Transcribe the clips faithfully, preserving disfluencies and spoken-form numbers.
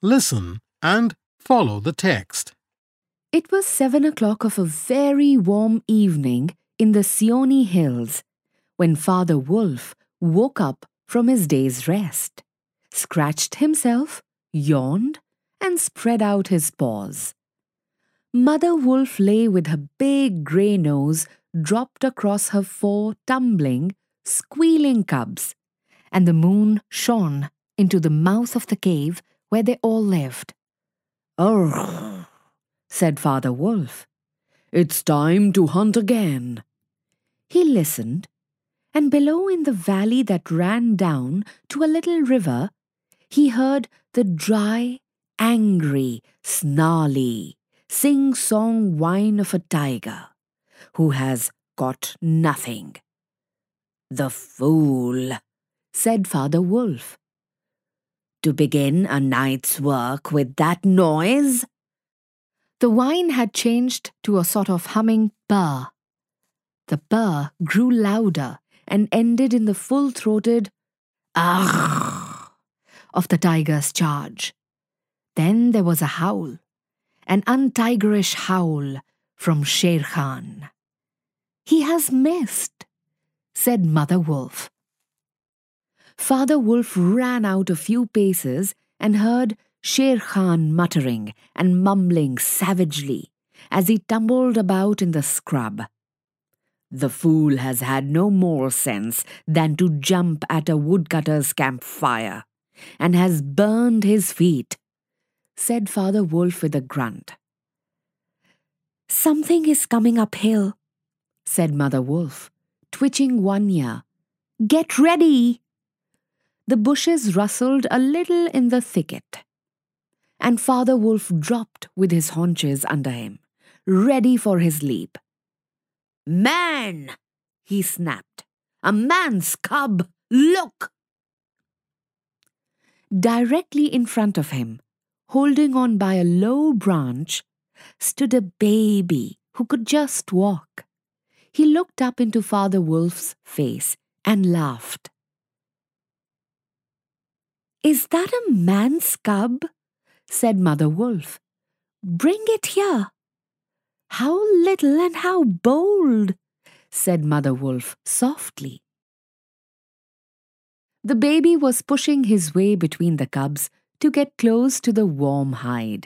Listen and follow the text. It was seven o'clock of a very warm evening in the Seoni Hills when Father Wolf woke up from his day's rest, scratched himself, yawned, and spread out his paws. Mother Wolf lay with her big grey nose dropped across her four tumbling, squealing cubs, and the moon shone into the mouth of the cave where they all lived. "Urgh," said Father Wolf. "It's time to hunt again." He listened, and below in the valley that ran down to a little river, he heard the dry, angry, snarly, sing-song whine of a tiger who has got nothing. "The fool," said Father Wolf. "To begin a night's work with that noise?" The whine had changed to a sort of humming purr. The purr grew louder and ended in the full-throated "Arrgh" of the tiger's charge. Then there was a howl, an untigerish howl from Sher Khan. "He has missed," said Mother Wolf. Father Wolf ran out a few paces and heard Sher Khan muttering and mumbling savagely as he tumbled about in the scrub. "The fool has had no more sense than to jump at a woodcutter's campfire, and has burned his feet," said Father Wolf with a grunt. "Something is coming uphill," said Mother Wolf, twitching one ear. "Get ready!" The bushes rustled a little in the thicket, and Father Wolf dropped with his haunches under him, ready for his leap. "Man!" he snapped. "A man's cub! Look!" Directly in front of him, holding on by a low branch, stood a baby who could just walk. He looked up into Father Wolf's face and laughed. "Is that a man's cub?" said Mother Wolf. "Bring it here." "How little and how bold," said Mother Wolf softly. The baby was pushing his way between the cubs to get close to the warm hide.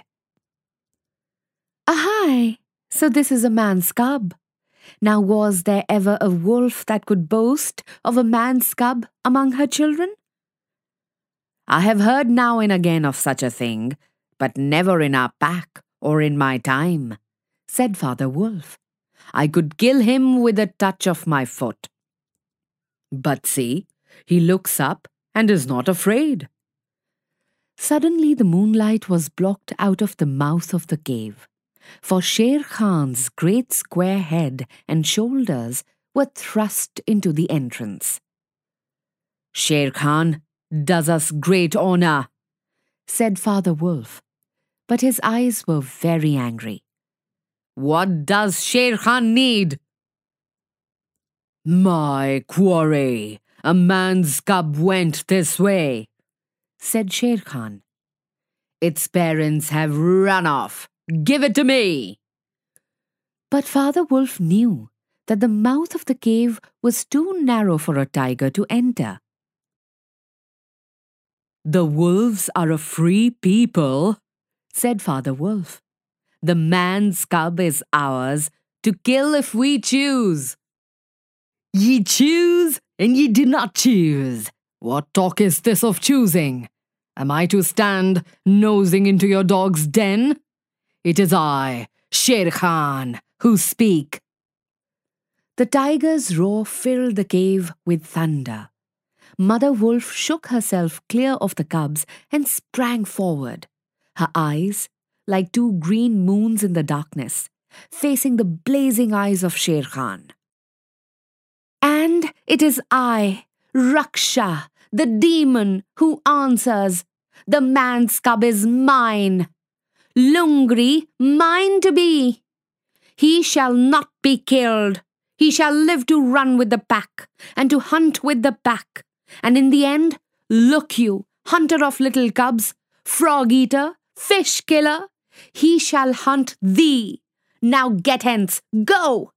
"Ahai! So this is a man's cub. Now was there ever a wolf that could boast of a man's cub among her children?" "I have heard now and again of such a thing, but never in our pack or in my time," said Father Wolf. "I could kill him with a touch of my foot. But see, he looks up and is not afraid." Suddenly the moonlight was blocked out of the mouth of the cave, for Sher Khan's great square head and shoulders were thrust into the entrance. "Sher Khan does us great honor," said Father Wolf, but his eyes were very angry. "What does Sher Khan need?" "My quarry, a man's cub went this way," said Sher Khan. "Its parents have run off. Give it to me." But Father Wolf knew that the mouth of the cave was too narrow for a tiger to enter. "The wolves are a free people," said Father Wolf. "The man's cub is ours to kill if we choose." "Ye choose, and ye do not choose. What talk is this of choosing? Am I to stand nosing into your dog's den? It is I, Sher Khan, who speak." The tiger's roar filled the cave with thunder. Mother Wolf shook herself clear of the cubs and sprang forward, her eyes, like two green moons in the darkness, facing the blazing eyes of Sher Khan. "And it is I, Raksha, the demon, who answers. The man's cub is mine. Lungri, mine to be. He shall not be killed. He shall live to run with the pack and to hunt with the pack. And in the end, look you, hunter of little cubs, frog eater, fish killer. He shall hunt thee. Now get hence, go!